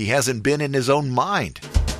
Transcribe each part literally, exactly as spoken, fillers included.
He hasn't been in his own mind.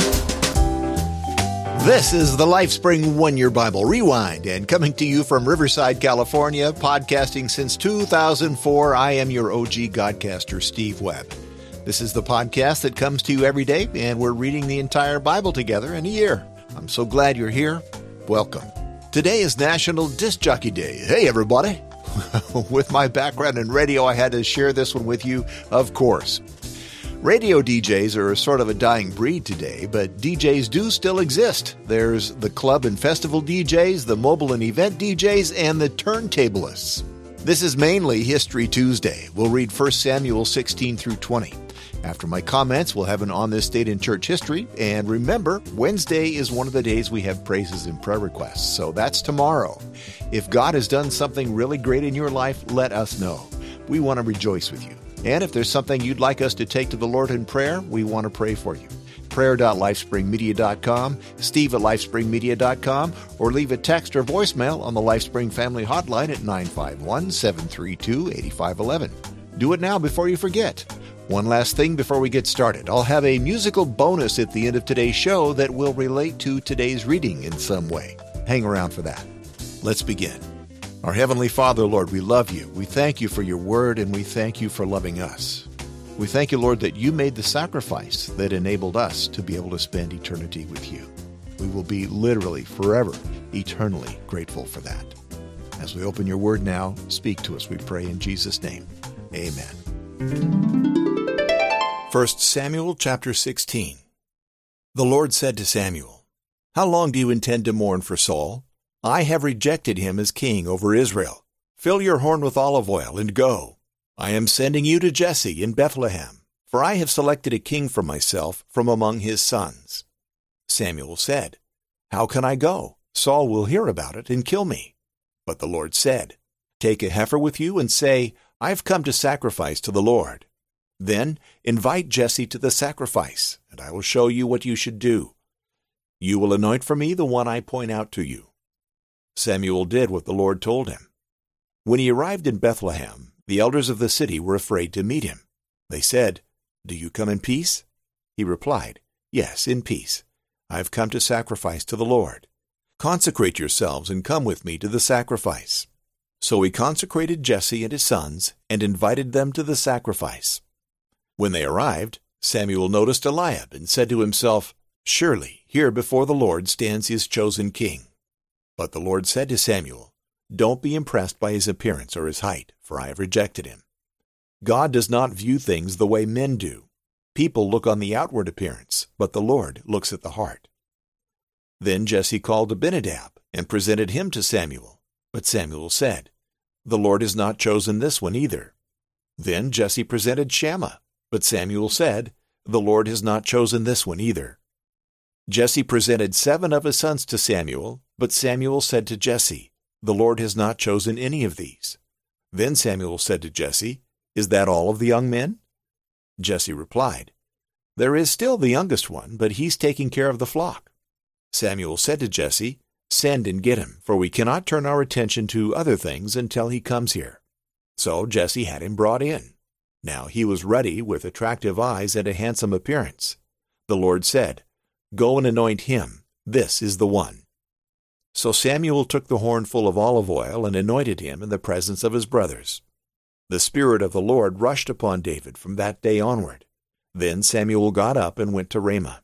This is the LifeSpring One-Year Bible Rewind, and coming to you from Riverside, California, podcasting since two thousand four, I am your O G Godcaster, Steve Webb. This is the podcast that comes to you every day, and we're reading the entire Bible together in a year. I'm so glad you're here. Welcome. Today is National Disc Jockey Day. Hey, everybody. With my background in radio, I had to share this one with you, of course. Radio D Js are sort of a dying breed today, but D Js do still exist. There's the club and festival D Js, the mobile and event D Js, and the turntablists. This is mainly History Tuesday. We'll read First Samuel sixteen through twenty. After my comments, we'll have an On This Date in Church History. And remember, Wednesday is one of the days we have praises and prayer requests. So that's tomorrow. If God has done something really great in your life, let us know. We want to rejoice with you. And if there's something you'd like us to take to the Lord in prayer, we want to pray for you. prayer dot lifespring media dot com, steve at lifespring media dot com, or leave a text or voicemail on the LifeSpring Family Hotline at nine five one, seven three two, eight five one one. Do it now before you forget. One last thing before we get started. I'll have a musical bonus at the end of today's show that will relate to today's reading in some way. Hang around for that. Let's begin. Our Heavenly Father, Lord, we love you. We thank you for your word, and we thank you for loving us. We thank you, Lord, that you made the sacrifice that enabled us to be able to spend eternity with you. We will be literally forever, eternally grateful for that. As we open your word now, speak to us, we pray in Jesus' name. Amen. First Samuel chapter sixteen. The Lord said to Samuel, "How long do you intend to mourn for Saul? I have rejected him as king over Israel. Fill your horn with olive oil and go. I am sending you to Jesse in Bethlehem, for I have selected a king for myself from among his sons." Samuel said, "How can I go? Saul will hear about it and kill me." But the Lord said, "Take a heifer with you and say, I have come to sacrifice to the Lord. Then invite Jesse to the sacrifice, and I will show you what you should do. You will anoint for me the one I point out to you." Samuel did what the Lord told him. When he arrived in Bethlehem, the elders of the city were afraid to meet him. They said, "Do you come in peace?" He replied, "Yes, in peace. I have come to sacrifice to the Lord. Consecrate yourselves and come with me to the sacrifice." So he consecrated Jesse and his sons and invited them to the sacrifice. When they arrived, Samuel noticed Eliab and said to himself, "Surely here before the Lord stands his chosen king." But the Lord said to Samuel, "Don't be impressed by his appearance or his height, for I have rejected him. God does not view things the way men do. People look on the outward appearance, but the Lord looks at the heart." Then Jesse called Abinadab and presented him to Samuel. But Samuel said, "The Lord has not chosen this one either." Then Jesse presented Shammah. But Samuel said, "The Lord has not chosen this one either." Jesse presented seven of his sons to Samuel, but Samuel said to Jesse, "The Lord has not chosen any of these." Then Samuel said to Jesse, "Is that all of the young men?" Jesse replied, "There is still the youngest one, but he's taking care of the flock." Samuel said to Jesse, "Send and get him, for we cannot turn our attention to other things until he comes here." So Jesse had him brought in. Now he was ruddy, with attractive eyes and a handsome appearance. The Lord said, "Go and anoint him. This is the one." So Samuel took the horn full of olive oil and anointed him in the presence of his brothers. The Spirit of the Lord rushed upon David from that day onward. Then Samuel got up and went to Ramah.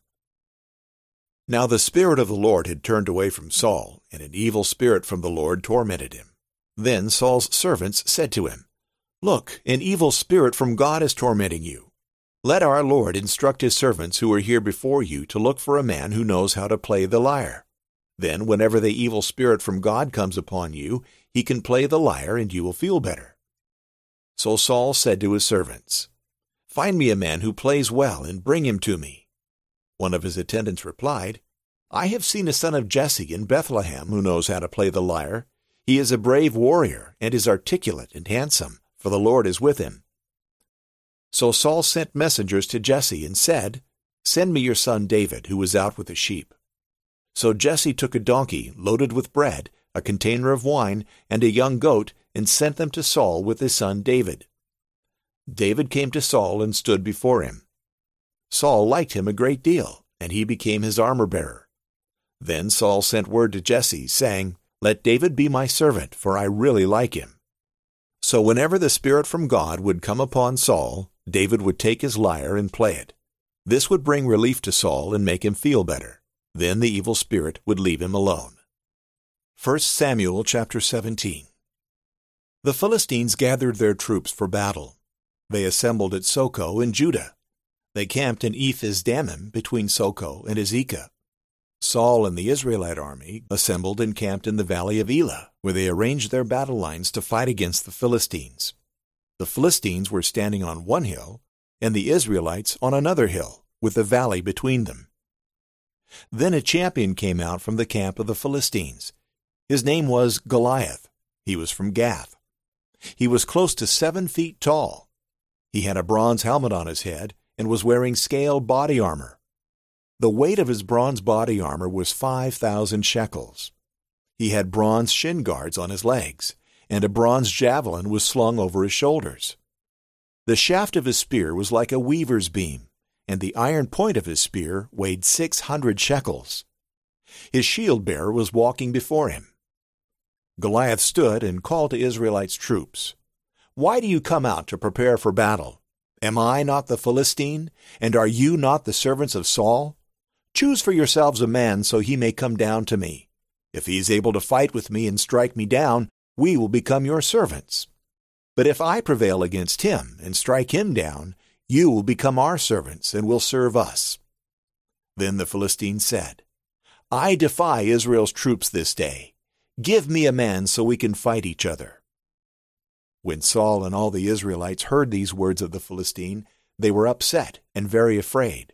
Now the Spirit of the Lord had turned away from Saul, and an evil spirit from the Lord tormented him. Then Saul's servants said to him, "Look, an evil spirit from God is tormenting you. Let our Lord instruct his servants who are here before you to look for a man who knows how to play the lyre. Then whenever the evil spirit from God comes upon you, he can play the lyre and you will feel better." So Saul said to his servants, "Find me a man who plays well and bring him to me." One of his attendants replied, "I have seen a son of Jesse in Bethlehem who knows how to play the lyre. He is a brave warrior and is articulate and handsome, for the Lord is with him." So Saul sent messengers to Jesse and said, "Send me your son David, who is out with the sheep." So Jesse took a donkey loaded with bread, a container of wine, and a young goat, and sent them to Saul with his son David. David came to Saul and stood before him. Saul liked him a great deal, and he became his armor-bearer. Then Saul sent word to Jesse, saying, "Let David be my servant, for I really like him." So whenever the Spirit from God would come upon Saul, David would take his lyre and play it. This would bring relief to Saul and make him feel better. Then the evil spirit would leave him alone. First Samuel chapter seventeen. The Philistines gathered their troops for battle. They assembled at Soko in Judah. They camped in Ephes-dammim between Soko and Azekah. Saul and the Israelite army assembled and camped in the valley of Elah, where they arranged their battle lines to fight against the Philistines. The Philistines were standing on one hill, and the Israelites on another hill, with the valley between them. Then a champion came out from the camp of the Philistines. His name was Goliath. He was from Gath. He was close to seven feet tall. He had a bronze helmet on his head and was wearing scaled body armor. The weight of his bronze body armor was five thousand shekels. He had bronze shin guards on his legs, and a bronze javelin was slung over his shoulders. The shaft of his spear was like a weaver's beam, and the iron point of his spear weighed six hundred shekels. His shield-bearer was walking before him. Goliath stood and called to Israelites' troops, "Why do you come out to prepare for battle? Am I not the Philistine, and are you not the servants of Saul? Choose for yourselves a man so he may come down to me. If he is able to fight with me and strike me down, we will become your servants. But if I prevail against him and strike him down, you will become our servants and will serve us." Then the Philistines said, "I defy Israel's troops this day. Give me a man so we can fight each other." When Saul and all the Israelites heard these words of the Philistine, they were upset and very afraid.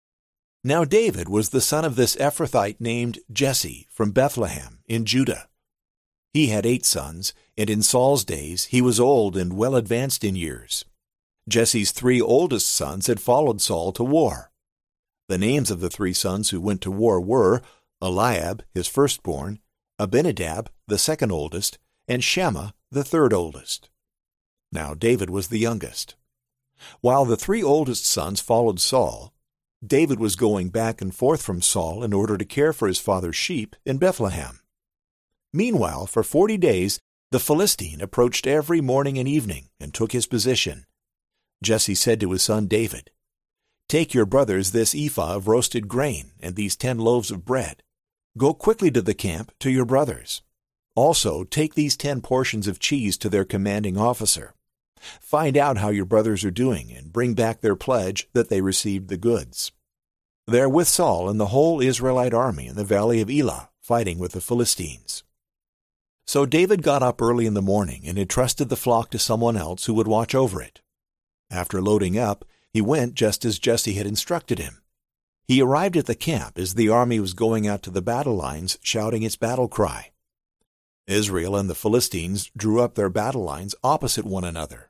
Now David was the son of this Ephrathite named Jesse from Bethlehem in Judah. He had eight sons, and in Saul's days he was old and well advanced in years. Jesse's three oldest sons had followed Saul to war. The names of the three sons who went to war were Eliab, his firstborn, Abinadab, the second oldest, and Shammah, the third oldest. Now David was the youngest. While the three oldest sons followed Saul, David was going back and forth from Saul in order to care for his father's sheep in Bethlehem. Meanwhile, for forty days, the Philistine approached every morning and evening and took his position. Jesse said to his son David, "Take your brothers this ephah of roasted grain and these ten loaves of bread. Go quickly to the camp to your brothers. Also take these ten portions of cheese to their commanding officer. Find out how your brothers are doing and bring back their pledge that they received the goods." They're with Saul and the whole Israelite army in the valley of Elah, fighting with the Philistines. So David got up early in the morning and entrusted the flock to someone else who would watch over it. After loading up, he went just as Jesse had instructed him. He arrived at the camp as the army was going out to the battle lines, shouting its battle cry. Israel and the Philistines drew up their battle lines opposite one another.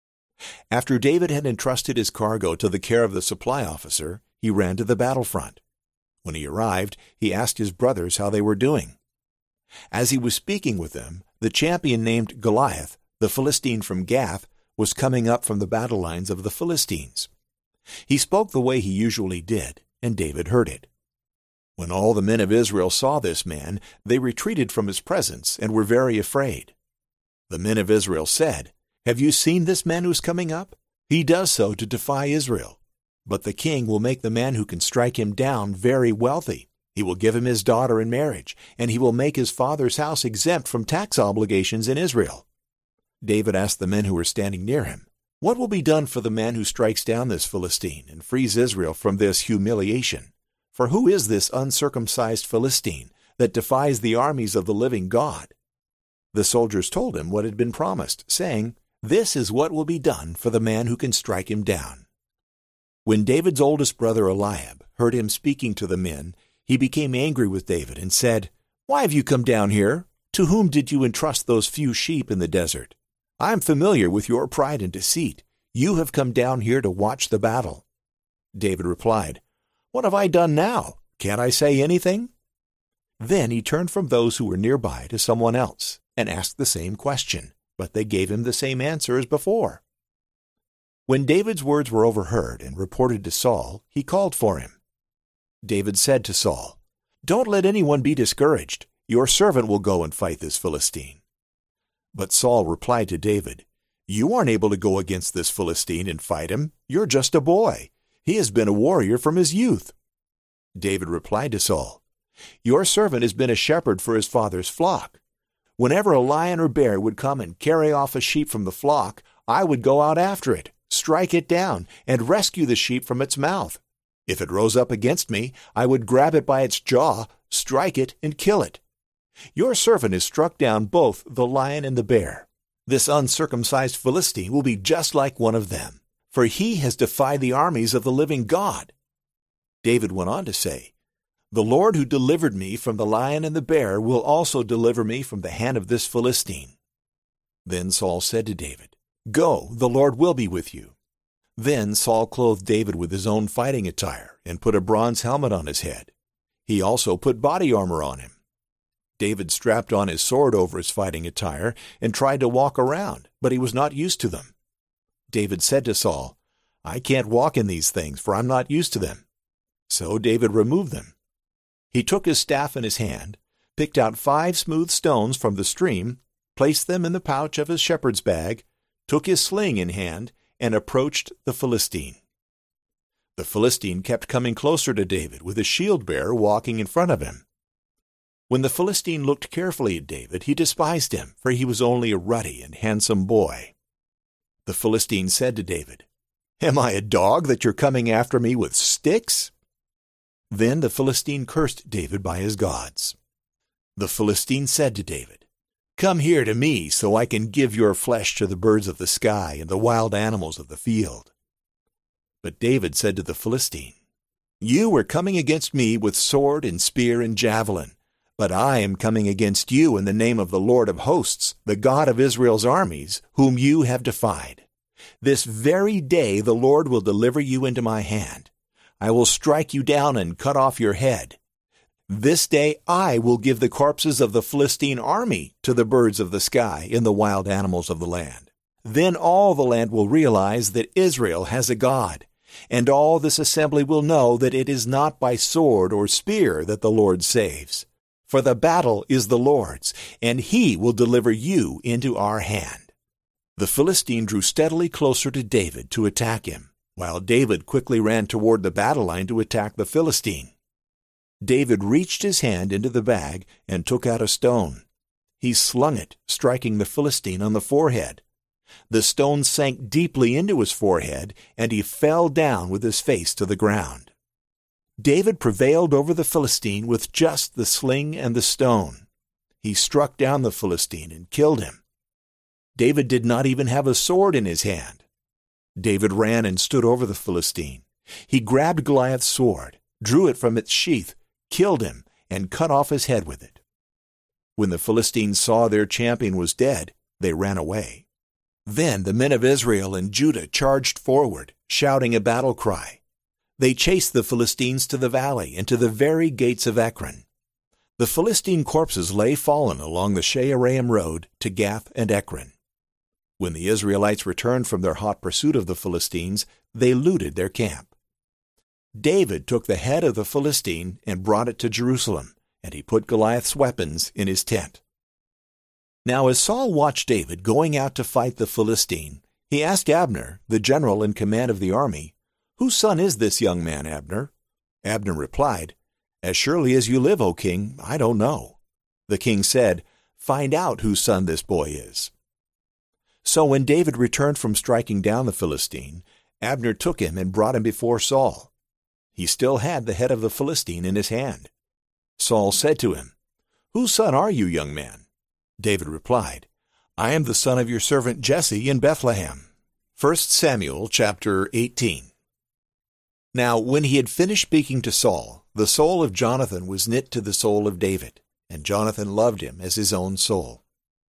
After David had entrusted his cargo to the care of the supply officer, he ran to the battlefront. When he arrived, he asked his brothers how they were doing. As he was speaking with them, the champion named Goliath, the Philistine from Gath, was coming up from the battle lines of the Philistines. He spoke the way he usually did, and David heard it. When all the men of Israel saw this man, they retreated from his presence and were very afraid. The men of Israel said, "Have you seen this man who's coming up? He does so to defy Israel. But the king will make the man who can strike him down very wealthy. He will give him his daughter in marriage, and he will make his father's house exempt from tax obligations in Israel." David asked the men who were standing near him, "What will be done for the man who strikes down this Philistine and frees Israel from this humiliation? For who is this uncircumcised Philistine that defies the armies of the living God?" The soldiers told him what had been promised, saying, "This is what will be done for the man who can strike him down." When David's oldest brother Eliab heard him speaking to the men, he became angry with David and said, "Why have you come down here? To whom did you entrust those few sheep in the desert? I am familiar with your pride and deceit. You have come down here to watch the battle." David replied, "What have I done now? Can't I say anything?" Then he turned from those who were nearby to someone else and asked the same question, but they gave him the same answer as before. When David's words were overheard and reported to Saul, he called for him. David said to Saul, "Don't let anyone be discouraged. Your servant will go and fight this Philistine." But Saul replied to David, "You aren't able to go against this Philistine and fight him. You're just a boy. He has been a warrior from his youth." David replied to Saul, "Your servant has been a shepherd for his father's flock. Whenever a lion or bear would come and carry off a sheep from the flock, I would go out after it, strike it down, and rescue the sheep from its mouth. If it rose up against me, I would grab it by its jaw, strike it, and kill it. Your servant has struck down both the lion and the bear. This uncircumcised Philistine will be just like one of them, for he has defied the armies of the living God." David went on to say, "The Lord who delivered me from the lion and the bear will also deliver me from the hand of this Philistine." Then Saul said to David, "Go, the Lord will be with you." Then Saul clothed David with his own fighting attire and put a bronze helmet on his head. He also put body armor on him. David strapped on his sword over his fighting attire and tried to walk around, but he was not used to them. David said to Saul, "I can't walk in these things, for I'm not used to them." So David removed them. He took his staff in his hand, picked out five smooth stones from the stream, placed them in the pouch of his shepherd's bag, took his sling in hand, and approached the Philistine. The Philistine kept coming closer to David, with a shield-bearer walking in front of him. When the Philistine looked carefully at David, he despised him, for he was only a ruddy and handsome boy. The Philistine said to David, "Am I a dog that you're coming after me with sticks?" Then the Philistine cursed David by his gods. The Philistine said to David, "Come here to me, so I can give your flesh to the birds of the sky and the wild animals of the field." But David said to the Philistine, "You are coming against me with sword and spear and javelin, but I am coming against you in the name of the Lord of hosts, the God of Israel's armies, whom you have defied. This very day the Lord will deliver you into my hand. I will strike you down and cut off your head. This day I will give the corpses of the Philistine army to the birds of the sky and the wild animals of the land. Then all the land will realize that Israel has a God, and all this assembly will know that it is not by sword or spear that the Lord saves. For the battle is the Lord's, and he will deliver you into our hand." The Philistine drew steadily closer to David to attack him, while David quickly ran toward the battle line to attack the Philistine. David reached his hand into the bag and took out a stone. He slung it, striking the Philistine on the forehead. The stone sank deeply into his forehead, and he fell down with his face to the ground. David prevailed over the Philistine with just the sling and the stone. He struck down the Philistine and killed him. David did not even have a sword in his hand. David ran and stood over the Philistine. He grabbed Goliath's sword, drew it from its sheath, killed him, and cut off his head with it. When the Philistines saw their champion was dead, they ran away. Then the men of Israel and Judah charged forward, shouting a battle cry. They chased the Philistines to the valley and to the very gates of Ekron. The Philistine corpses lay fallen along the Shaaraim road to Gath and Ekron. When the Israelites returned from their hot pursuit of the Philistines, they looted their camp. David took the head of the Philistine and brought it to Jerusalem, and he put Goliath's weapons in his tent. Now as Saul watched David going out to fight the Philistine, he asked Abner, the general in command of the army, "Whose son is this young man, Abner?" Abner replied, "As surely as you live, O king, I don't know." The king said, "Find out whose son this boy is." So when David returned from striking down the Philistine, Abner took him and brought him before Saul. He still had the head of the Philistine in his hand. Saul said to him, "Whose son are you, young man?" David replied, "I am the son of your servant Jesse in Bethlehem." First Samuel chapter eighteen. Now when he had finished speaking to Saul, the soul of Jonathan was knit to the soul of David, and Jonathan loved him as his own soul.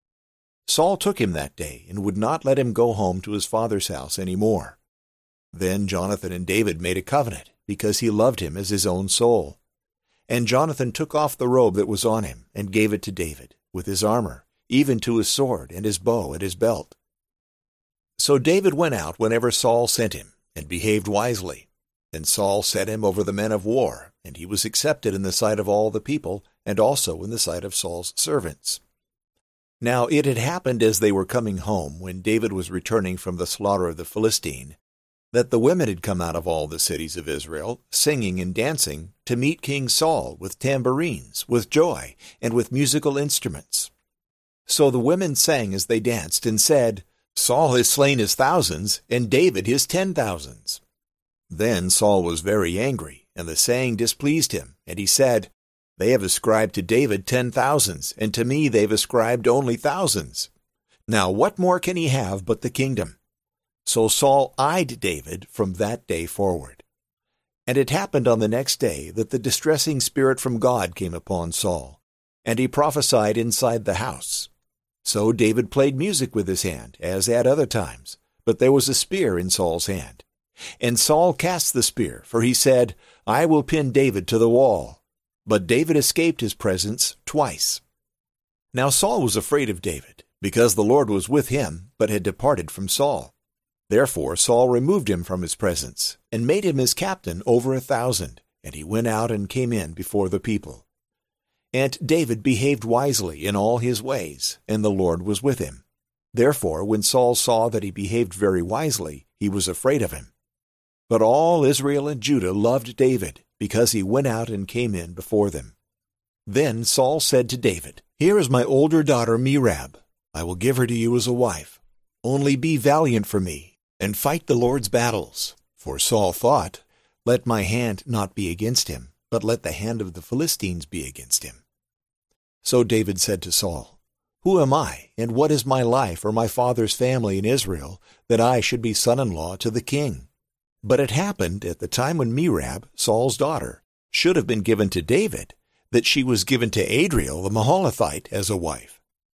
Saul took him that day and would not let him go home to his father's house any more. Then Jonathan and David made a covenant, because he loved him as his own soul. And Jonathan took off the robe that was on him and gave it to David, with his armor, even to his sword and his bow at his belt. So David went out whenever Saul sent him, and behaved wisely. And Saul set him over the men of war, and he was accepted in the sight of all the people, and also in the sight of Saul's servants. Now it had happened as they were coming home, when David was returning from the slaughter of the Philistine, that the women had come out of all the cities of Israel, singing and dancing, to meet King Saul with tambourines, with joy, and with musical instruments. So the women sang as they danced, and said, Saul has slain his thousands, and David his ten thousands. Then Saul was very angry, and the saying displeased him, and he said, They have ascribed to David ten thousands, and to me they have ascribed only thousands. Now what more can he have but the kingdom? So Saul eyed David from that day forward. And it happened on the next day that the distressing spirit from God came upon Saul, and he prophesied inside the house. So David played music with his hand, as at other times, but there was a spear in Saul's hand. And Saul cast the spear, for he said, I will pin David to the wall. But David escaped his presence twice. Now Saul was afraid of David, because the Lord was with him, but had departed from Saul. Therefore Saul removed him from his presence, and made him his captain over a thousand, and he went out and came in before the people. And David behaved wisely in all his ways, and the Lord was with him. Therefore when Saul saw that he behaved very wisely, he was afraid of him. But all Israel and Judah loved David, because he went out and came in before them. Then Saul said to David, Here is my older daughter Merab. I will give her to you as a wife. Only be valiant for me, and fight the Lord's battles. For Saul thought, Let my hand not be against him, but let the hand of the Philistines be against him. So David said to Saul, Who am I, and what is my life or my father's family in Israel, that I should be son-in-law to the king? But it happened at the time when Merab, Saul's daughter, should have been given to David, that she was given to Adriel the Maholathite as a wife.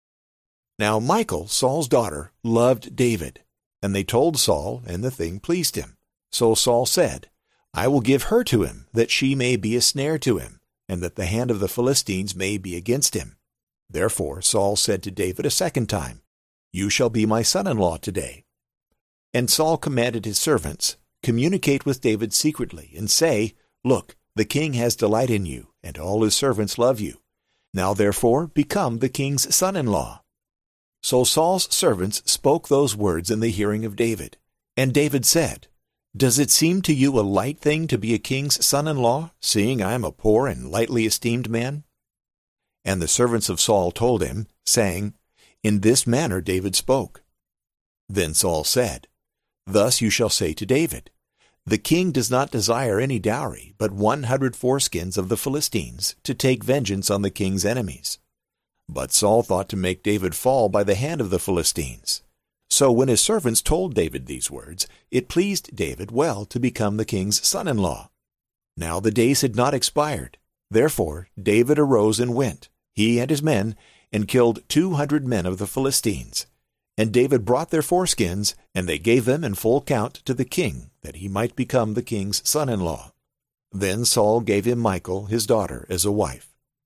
Now Michal, Saul's daughter, loved David, and they told Saul, and the thing pleased him. So Saul said, I will give her to him, that she may be a snare to him, and that the hand of the Philistines may be against him. Therefore Saul said to David a second time, You shall be my son-in-law today. And Saul commanded his servants, Communicate with David secretly, and say, Look, the king has delight in you, and all his servants love you. Now therefore become the king's son-in-law. So Saul's servants spoke those words in the hearing of David. And David said, Does it seem to you a light thing to be a king's son-in-law, seeing I am a poor and lightly esteemed man? And the servants of Saul told him, saying, In this manner David spoke. Then Saul said, Thus you shall say to David, The king does not desire any dowry, but one hundred foreskins of the Philistines, to take vengeance on the king's enemies. But Saul thought to make David fall by the hand of the Philistines. So when his servants told David these words, it pleased David well to become the king's son-in-law. Now the days had not expired. Therefore David arose and went, he and his men, and killed two hundred men of the Philistines. And David brought their foreskins, and they gave them in full count to the king, that he might become the king's son-in-law. Then Saul gave him Michal, his daughter, as a wife.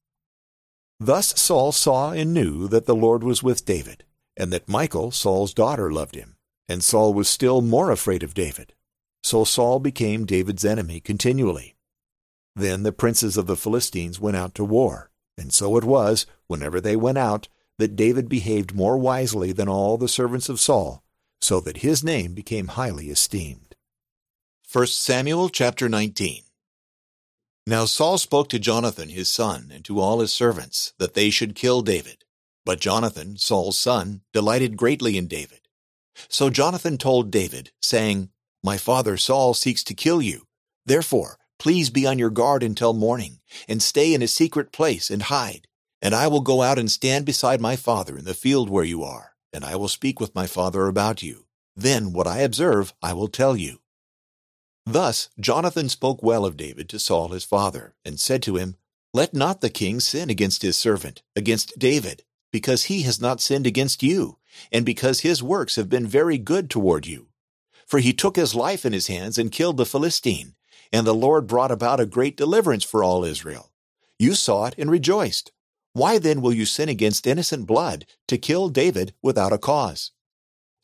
Thus Saul saw and knew that the Lord was with David, and that Michal, Saul's daughter, loved him. And Saul was still more afraid of David. So Saul became David's enemy continually. Then the princes of the Philistines went out to war, and so it was, whenever they went out, that David behaved more wisely than all the servants of Saul, so that his name became highly esteemed. First Samuel chapter nineteen. Now Saul spoke to Jonathan his son and to all his servants, that they should kill David. But Jonathan, Saul's son, delighted greatly in David. So Jonathan told David, saying, My father Saul seeks to kill you. Therefore, please be on your guard until morning, and stay in a secret place and hide. And I will go out and stand beside my father in the field where you are, and I will speak with my father about you. Then what I observe I will tell you. Thus Jonathan spoke well of David to Saul his father, and said to him, Let not the king sin against his servant, against David, because he has not sinned against you, and because his works have been very good toward you. For he took his life in his hands and killed the Philistine, and the Lord brought about a great deliverance for all Israel. You saw it and rejoiced. Why then will you sin against innocent blood, to kill David without a cause?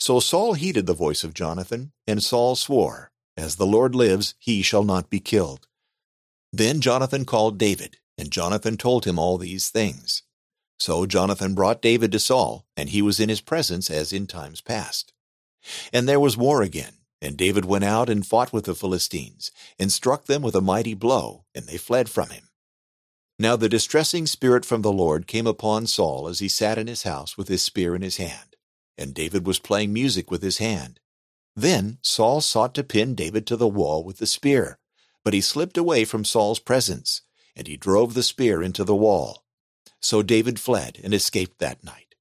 So Saul heeded the voice of Jonathan, and Saul swore, "As the Lord lives, he shall not be killed." Then Jonathan called David, and Jonathan told him all these things. So Jonathan brought David to Saul, and he was in his presence as in times past. And there was war again, and David went out and fought with the Philistines, and struck them with a mighty blow, and they fled from him. Now the distressing spirit from the Lord came upon Saul as he sat in his house with his spear in his hand, and David was playing music with his hand. Then Saul sought to pin David to the wall with the spear, but he slipped away from Saul's presence, and he drove the spear into the wall. So David fled and escaped that night.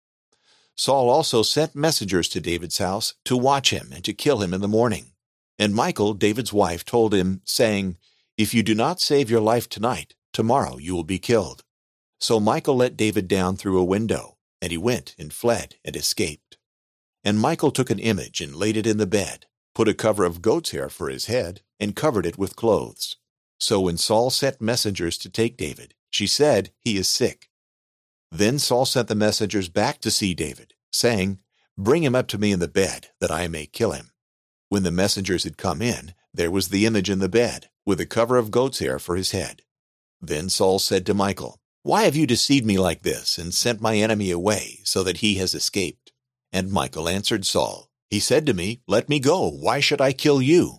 Saul also sent messengers to David's house to watch him and to kill him in the morning. And Michal, David's wife, told him, saying, "If you do not save your life tonight, tomorrow you will be killed." So Michal let David down through a window, and he went and fled and escaped. And Michal took an image and laid it in the bed, put a cover of goat's hair for his head, and covered it with clothes. So when Saul sent messengers to take David, she said, "He is sick." Then Saul sent the messengers back to see David, saying, "Bring him up to me in the bed, that I may kill him." When the messengers had come in, there was the image in the bed, with a cover of goat's hair for his head. Then Saul said to Michal, "Why have you deceived me like this, and sent my enemy away, so that he has escaped?" And Michal answered Saul, "He said to me, 'Let me go, why should I kill you?'"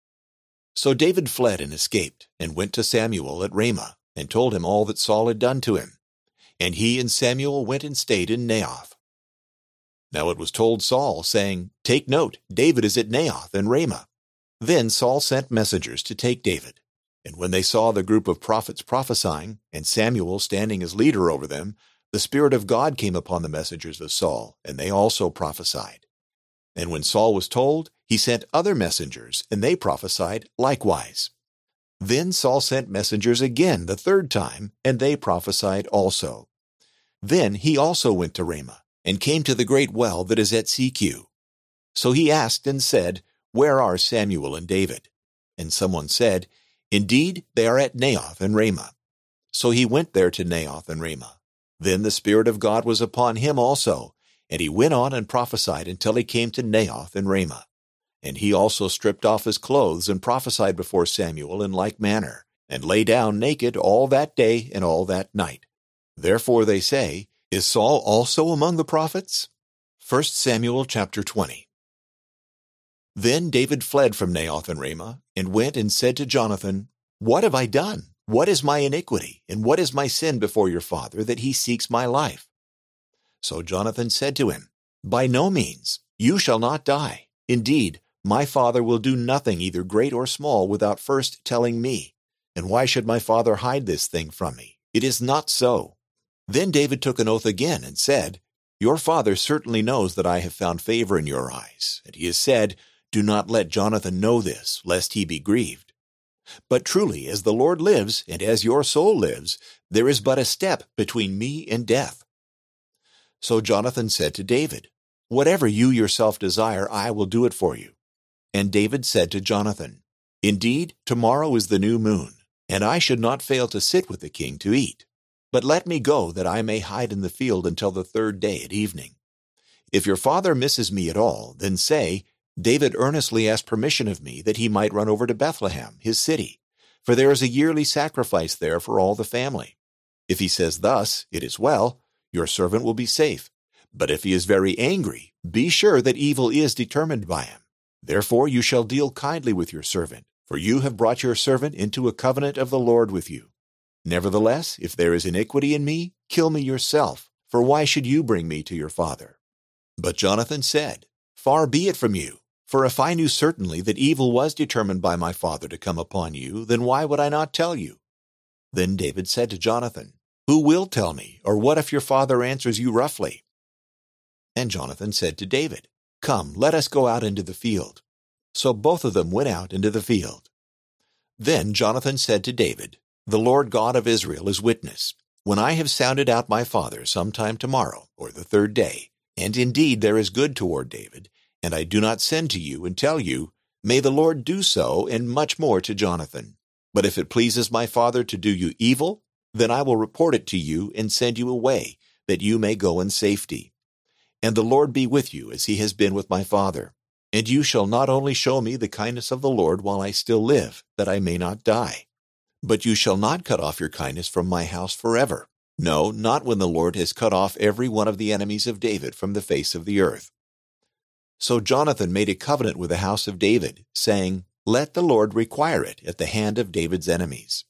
So David fled and escaped, and went to Samuel at Ramah, and told him all that Saul had done to him. And he and Samuel went and stayed in Naioth. Now it was told Saul, saying, "Take note, David is at Naioth and Ramah." Then Saul sent messengers to take David. And when they saw the group of prophets prophesying, and Samuel standing as leader over them, the Spirit of God came upon the messengers of Saul, and they also prophesied. And when Saul was told, he sent other messengers, and they prophesied likewise. Then Saul sent messengers again the third time, and they prophesied also. Then he also went to Ramah, and came to the great well that is at Secu. So he asked and said, "Where are Samuel and David?" And someone said, "Indeed, they are at Naioth and Ramah." So he went there to Naioth and Ramah. Then the Spirit of God was upon him also, and he went on and prophesied until he came to Naioth and Ramah. And he also stripped off his clothes and prophesied before Samuel in like manner, and lay down naked all that day and all that night. Therefore they say, "Is Saul also among the prophets?" First Samuel chapter twenty. Then David fled from Naioth and Ramah, and went and said to Jonathan, "What have I done? What is my iniquity, and what is my sin before your father, that he seeks my life?" So Jonathan said to him, "By no means, you shall not die. Indeed, my father will do nothing either great or small without first telling me. And why should my father hide this thing from me? It is not so." Then David took an oath again and said, "Your father certainly knows that I have found favor in your eyes, and he has said, 'Do not let Jonathan know this, lest he be grieved.' But truly, as the Lord lives, and as your soul lives, there is but a step between me and death." So Jonathan said to David, "Whatever you yourself desire, I will do it for you." And David said to Jonathan, "Indeed, tomorrow is the new moon, and I should not fail to sit with the king to eat. But let me go, that I may hide in the field until the third day at evening. If your father misses me at all, then say, 'David earnestly asked permission of me that he might run over to Bethlehem, his city, for there is a yearly sacrifice there for all the family.' If he says thus, 'It is well,' your servant will be safe. But if he is very angry, be sure that evil is determined by him. Therefore you shall deal kindly with your servant, for you have brought your servant into a covenant of the Lord with you. Nevertheless, if there is iniquity in me, kill me yourself, for why should you bring me to your father?" But Jonathan said, "Far be it from you, for if I knew certainly that evil was determined by my father to come upon you, then why would I not tell you?" Then David said to Jonathan, "Who will tell me, or what if your father answers you roughly?" And Jonathan said to David, "Come, let us go out into the field." So both of them went out into the field. Then Jonathan said to David, "The Lord God of Israel is witness. When I have sounded out my father sometime tomorrow, or the third day, and indeed there is good toward David, and I do not send to you and tell you, may the Lord do so, and much more to Jonathan. But if it pleases my father to do you evil, then I will report it to you and send you away, that you may go in safety. And the Lord be with you as he has been with my father. And you shall not only show me the kindness of the Lord while I still live, that I may not die, but you shall not cut off your kindness from my house forever. No, not when the Lord has cut off every one of the enemies of David from the face of the earth. So Jonathan made a covenant with the house of David, saying, Let the Lord require it at the hand of David's enemies.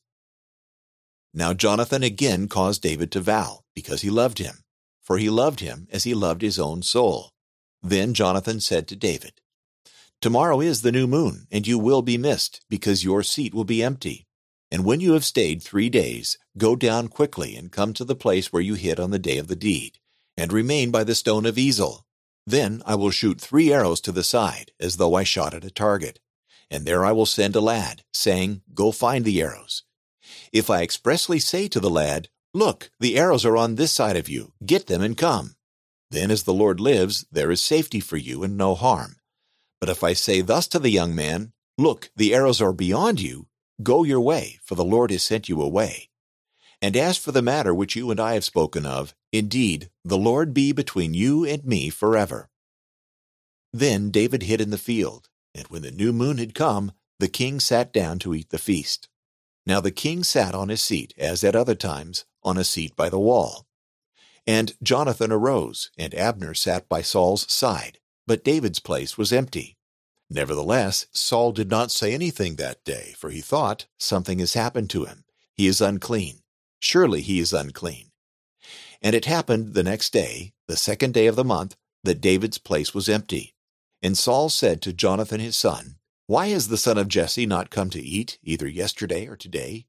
Now Jonathan again caused David to vow, because he loved him, for he loved him as he loved his own soul. Then Jonathan said to David, Tomorrow is the new moon, and you will be missed, because your seat will be empty. And when you have stayed three days, go down quickly and come to the place where you hid on the day of the deed, and remain by the stone of Ezel. Then I will shoot three arrows to the side, as though I shot at a target. And there I will send a lad, saying, Go find the arrows. If I expressly say to the lad, Look, the arrows are on this side of you, get them and come. Then as the Lord lives, there is safety for you and no harm. But if I say thus to the young man, Look, the arrows are beyond you, go your way, for the Lord has sent you away. And as for the matter which you and I have spoken of, indeed, the Lord be between you and me forever. Then David hid in the field, and when the new moon had come, the king sat down to eat the feast. Now the king sat on his seat, as at other times, on a seat by the wall. And Jonathan arose, and Abner sat by Saul's side, but David's place was empty. Nevertheless, Saul did not say anything that day, for he thought, Something has happened to him. He is unclean. Surely he is unclean. And it happened the next day, the second day of the month, that David's place was empty. And Saul said to Jonathan his son, Why has the son of Jesse not come to eat, either yesterday or today?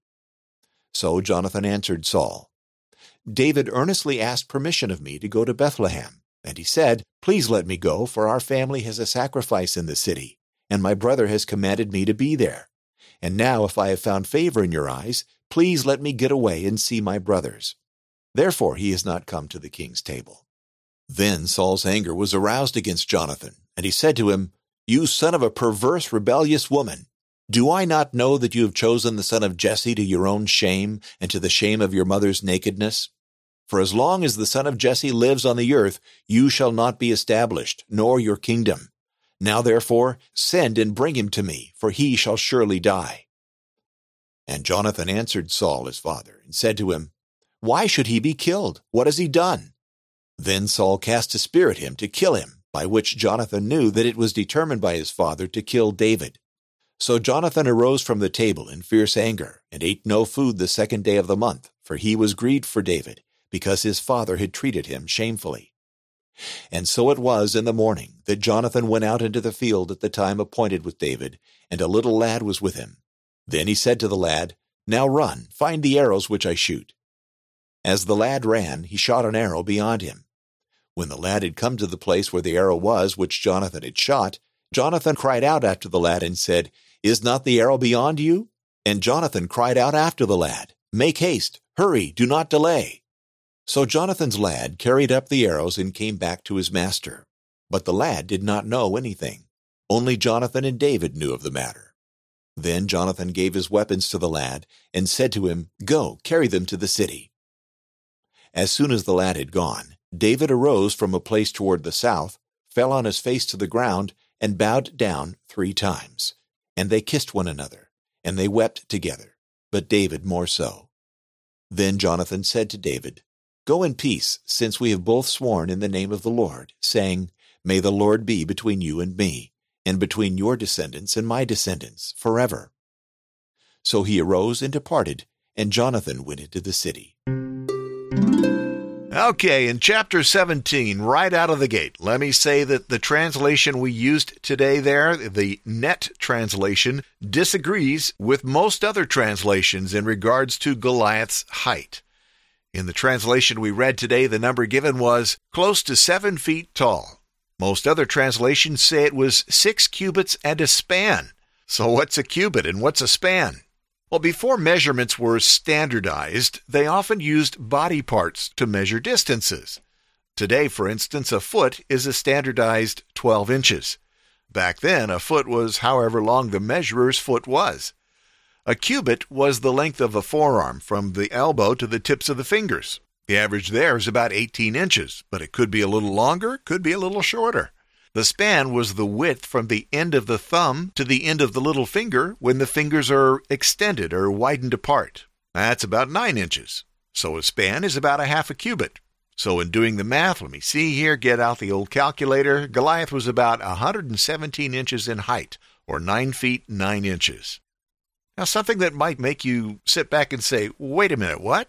So Jonathan answered Saul, David earnestly asked permission of me to go to Bethlehem. And he said, Please let me go, for our family has a sacrifice in the city, and my brother has commanded me to be there. And now if I have found favor in your eyes, please let me get away and see my brothers. Therefore he has not come to the king's table. Then Saul's anger was aroused against Jonathan, and he said to him, You son of a perverse, rebellious woman, do I not know that you have chosen the son of Jesse to your own shame and to the shame of your mother's nakedness? For as long as the son of Jesse lives on the earth, you shall not be established, nor your kingdom. Now therefore, send and bring him to me, for he shall surely die. And Jonathan answered Saul his father, and said to him, Why should he be killed? What has he done? Then Saul cast a spear at him to kill him, by which Jonathan knew that it was determined by his father to kill David. So Jonathan arose from the table in fierce anger, and ate no food the second day of the month, for he was grieved for David, because his father had treated him shamefully. And so it was in the morning that Jonathan went out into the field at the time appointed with David, and a little lad was with him. Then he said to the lad, Now run, find the arrows which I shoot. As the lad ran, he shot an arrow beyond him. When the lad had come to the place where the arrow was which Jonathan had shot, Jonathan cried out after the lad and said, Is not the arrow beyond you? And Jonathan cried out after the lad, Make haste, hurry, do not delay. So Jonathan's lad carried up the arrows and came back to his master. But the lad did not know anything. Only Jonathan and David knew of the matter. Then Jonathan gave his weapons to the lad and said to him, Go, carry them to the city. As soon as the lad had gone, David arose from a place toward the south, fell on his face to the ground, and bowed down three times. And they kissed one another, and they wept together, but David more so. Then Jonathan said to David, Go in peace, since we have both sworn in the name of the Lord, saying, May the Lord be between you and me, and between your descendants and my descendants, forever. So he arose and departed, and Jonathan went into the city. Okay, in chapter seventeen, right out of the gate, let me say that the translation we used today there, the Net translation, disagrees with most other translations in regards to Goliath's height. In the translation we read today, the number given was close to seven feet tall. Most other translations say it was six cubits and a span. So what's a cubit and what's a span? Well, before measurements were standardized, they often used body parts to measure distances. Today, for instance, a foot is a standardized twelve inches. Back then, a foot was however long the measurer's foot was. A cubit was the length of a forearm from the elbow to the tips of the fingers. The average there is about eighteen inches, but it could be a little longer, could be a little shorter. The span was the width from the end of the thumb to the end of the little finger when the fingers are extended or widened apart. That's about nine inches. So a span is about a half a cubit. So in doing the math, let me see here, get out the old calculator. Goliath was about one hundred seventeen inches in height, or nine feet nine inches. Now, something that might make you sit back and say, wait a minute, what?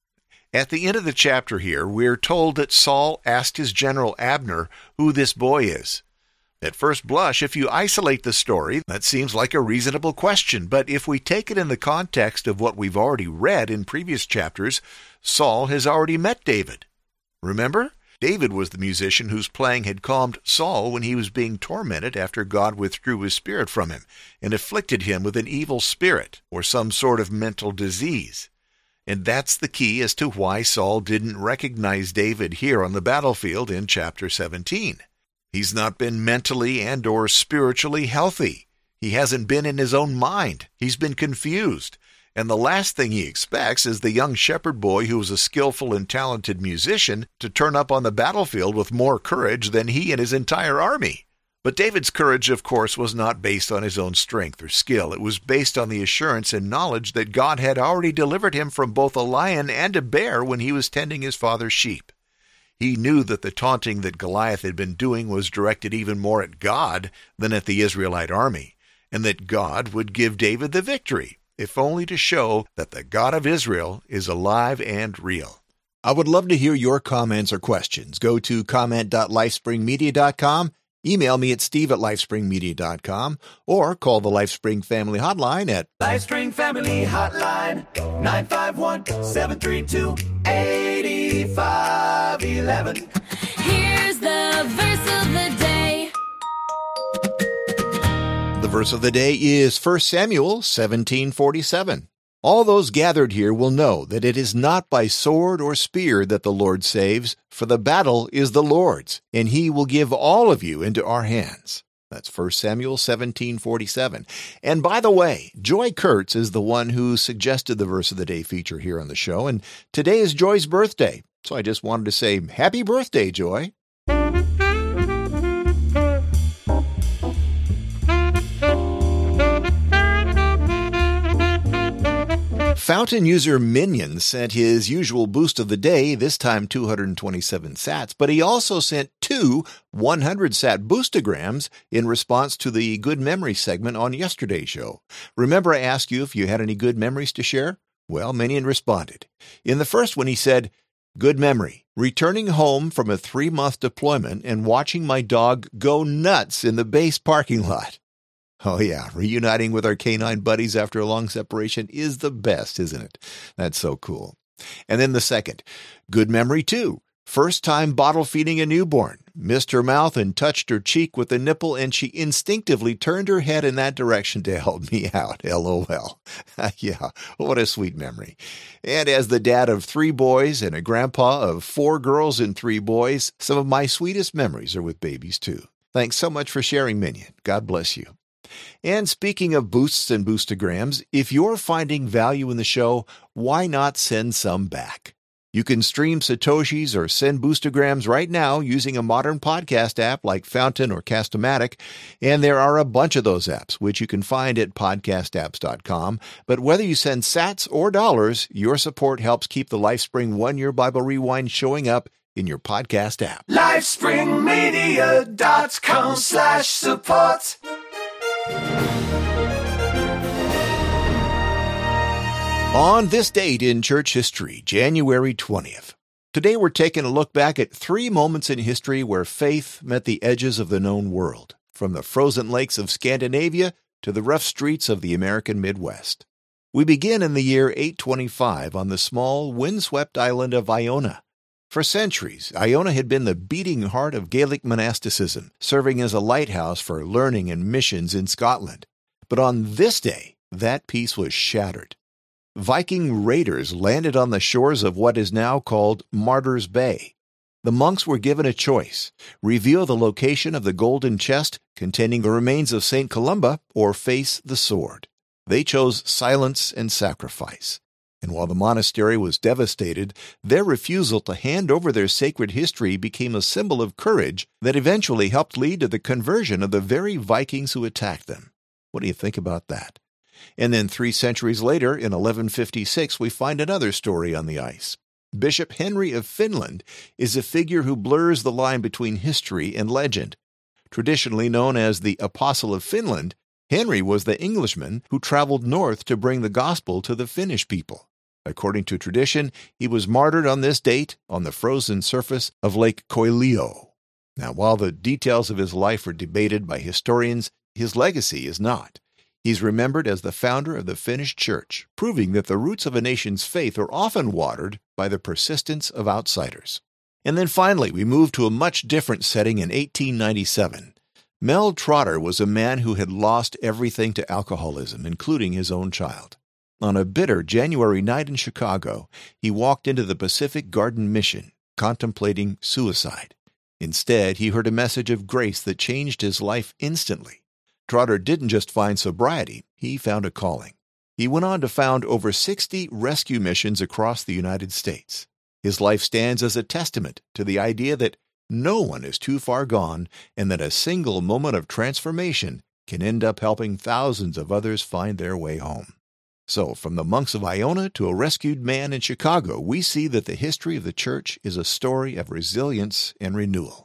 At the end of the chapter here, we're told that Saul asked his general Abner who this boy is. At first blush, if you isolate the story, that seems like a reasonable question. But if we take it in the context of what we've already read in previous chapters, Saul has already met David. Remember? David was the musician whose playing had calmed Saul when he was being tormented after God withdrew his spirit from him and afflicted him with an evil spirit or some sort of mental disease. And that's the key as to why Saul didn't recognize David here on the battlefield in chapter seventeen. He's not been mentally and or spiritually healthy. He hasn't been in his own mind. He's been confused. And the last thing he expects is the young shepherd boy who was a skillful and talented musician to turn up on the battlefield with more courage than he and his entire army. But David's courage, of course, was not based on his own strength or skill. It was based on the assurance and knowledge that God had already delivered him from both a lion and a bear when he was tending his father's sheep. He knew that the taunting that Goliath had been doing was directed even more at God than at the Israelite army, and that God would give David the victory, if only to show that the God of Israel is alive and real. I would love to hear your comments or questions. Go to comment dot lifespring media dot com. Email me at steve at lifespring media dot com or call the LifeSpring Family Hotline at LifeSpring Family Hotline, nine five one, seven three two, eight five one one. Here's the verse of the day. The verse of the day is First Samuel seventeen forty-seven. All those gathered here will know that it is not by sword or spear that the Lord saves, for the battle is the Lord's, and he will give all of you into our hands. That's First Samuel seventeen forty-seven. And by the way, Joy Kurtz is the one who suggested the verse of the day feature here on the show, and today is Joy's birthday. So I just wanted to say happy birthday, Joy. Fountain user Minion sent his usual boost of the day, this time two hundred twenty-seven sats, but he also sent two one hundred sat boostograms in response to the Good Memory segment on yesterday's show. Remember I asked you if you had any good memories to share? Well, Minion responded. In the first one he said, "Good memory, returning home from a three-month deployment and watching my dog go nuts in the base parking lot." Oh yeah, reuniting with our canine buddies after a long separation is the best, isn't it? That's so cool. And then the second, good memory too. First time bottle feeding a newborn. Missed her mouth and touched her cheek with a nipple, and she instinctively turned her head in that direction to help me out. LOL. Yeah, what a sweet memory. And as the dad of three boys and a grandpa of four girls and three boys, some of my sweetest memories are with babies too. Thanks so much for sharing, Minion. God bless you. And speaking of boosts and boostograms, if you're finding value in the show, why not send some back? You can stream Satoshis or send boostograms right now using a modern podcast app like Fountain or Cast-O-Matic, and there are a bunch of those apps, which you can find at podcast apps dot com. But whether you send sats or dollars, your support helps keep the LifeSpring One-Year Bible Rewind showing up in your podcast app. LifeSpring Media dot com slash support. On this date in church history, January twentieth, today we're taking a look back at three moments in history where faith met the edges of the known world, from the frozen lakes of Scandinavia to the rough streets of the American Midwest. We begin in the year eight twenty-five on the small, windswept island of Iona. For centuries, Iona had been the beating heart of Gaelic monasticism, serving as a lighthouse for learning and missions in Scotland. But on this day, that peace was shattered. Viking raiders landed on the shores of what is now called Martyrs Bay. The monks were given a choice: reveal the location of the golden chest containing the remains of Saint Columba or face the sword. They chose silence and sacrifice. And while the monastery was devastated, their refusal to hand over their sacred history became a symbol of courage that eventually helped lead to the conversion of the very Vikings who attacked them. What do you think about that? And then three centuries later, in eleven fifty-six, we find another story on the ice. Bishop Henry of Finland is a figure who blurs the line between history and legend. Traditionally known as the Apostle of Finland, Henry was the Englishman who traveled north to bring the gospel to the Finnish people. According to tradition, he was martyred on this date on the frozen surface of Lake Koilio. Now, while the details of his life are debated by historians, his legacy is not. He's remembered as the founder of the Finnish church, proving that the roots of a nation's faith are often watered by the persistence of outsiders. And then finally, we move to a much different setting in eighteen ninety-seven. Mel Trotter was a man who had lost everything to alcoholism, including his own child. On a bitter January night in Chicago, he walked into the Pacific Garden Mission, contemplating suicide. Instead, he heard a message of grace that changed his life instantly. Trotter didn't just find sobriety, he found a calling. He went on to found over sixty rescue missions across the United States. His life stands as a testament to the idea that no one is too far gone and that a single moment of transformation can end up helping thousands of others find their way home. So, from the monks of Iona to a rescued man in Chicago, we see that the history of the church is a story of resilience and renewal.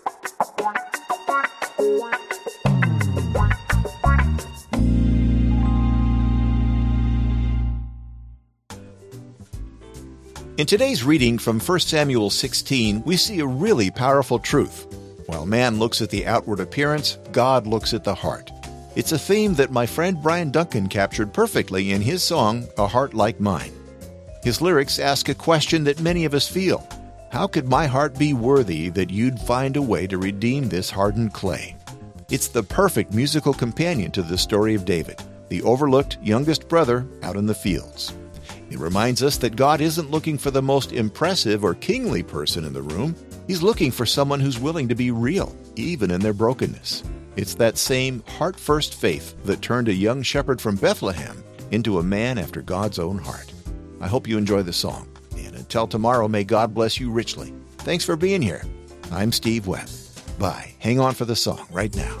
In today's reading from First Samuel sixteen, we see a really powerful truth. While man looks at the outward appearance, God looks at the heart. It's a theme that my friend Brian Duncan captured perfectly in his song, A Heart Like Mine. His lyrics ask a question that many of us feel. How could my heart be worthy that you'd find a way to redeem this hardened clay? It's the perfect musical companion to the story of David, the overlooked youngest brother out in the fields. It reminds us that God isn't looking for the most impressive or kingly person in the room. He's looking for someone who's willing to be real, even in their brokenness. It's that same heart-first faith that turned a young shepherd from Bethlehem into a man after God's own heart. I hope you enjoy the song. And until tomorrow, may God bless you richly. Thanks for being here. I'm Steve Webb. Bye. Hang on for the song right now.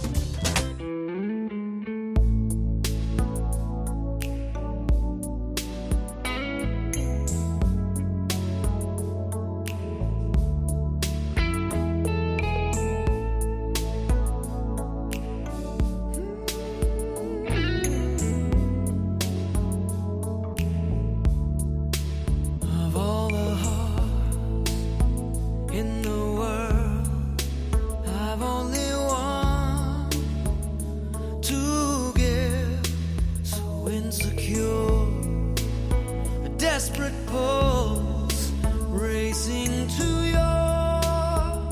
Desperate pulse racing to your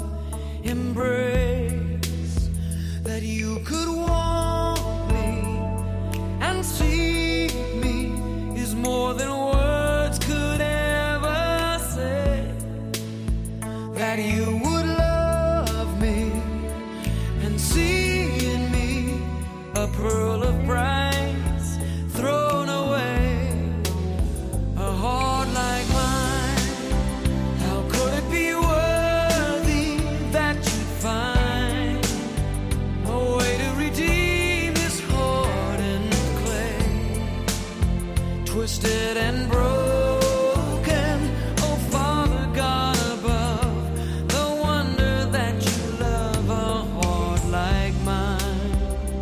embrace, that you could want me and see me is more than words could ever say, that you would love me and see in me a pearl of price thrown away. Twisted and broken, oh Father God above, the wonder that you love a heart like mine.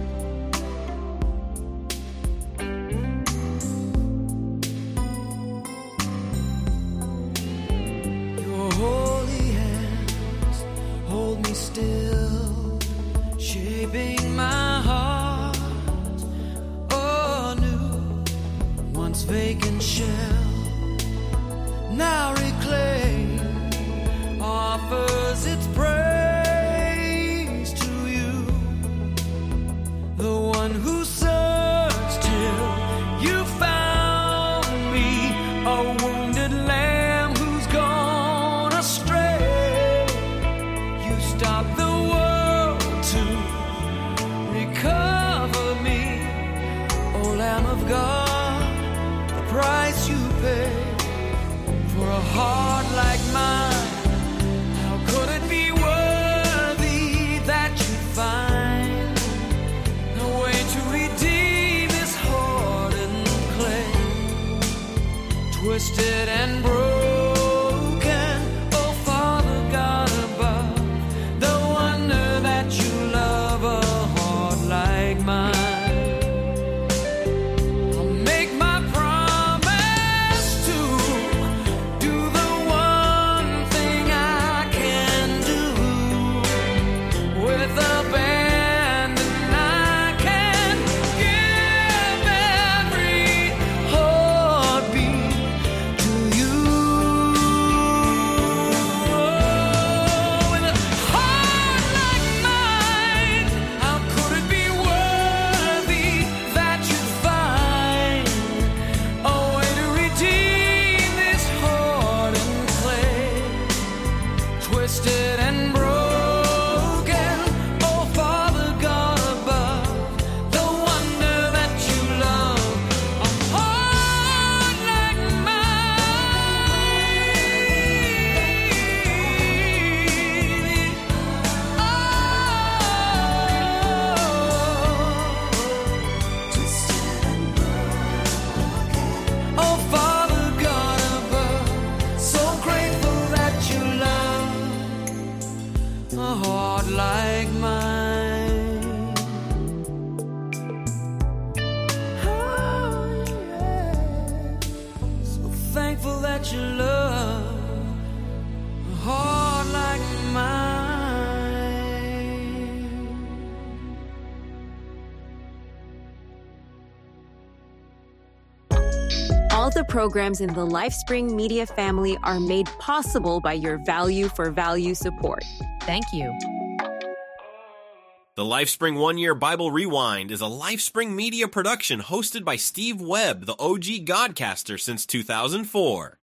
Your holy hands hold me still, shaping my heart anew. Once vacant shell, now reclaimed, offers its praise to you, the one who searched till you found me, a wounded lamb who's gone astray. You stopped the world to recover me, O Lamb of God, price you pay for a heart like mine. How could it be worthy that you find a way to redeem this heart and clay, twisted and broken? Oh, Father God above, the wonder that you love a heart like mine. Twisted and broken, oh Father God above, the wonder that you love a heart like mine. Oh, oh Father God above, so grateful that you love a heart like mine. Oh, yeah. So thankful that you love a heart like mine. All the programs in the LifeSpring Media family are made possible by your value for value support. Thank you. The LifeSpring One Year Bible Rewind is a LifeSpring Media production hosted by Steve Webb, the O G Godcaster since two thousand four.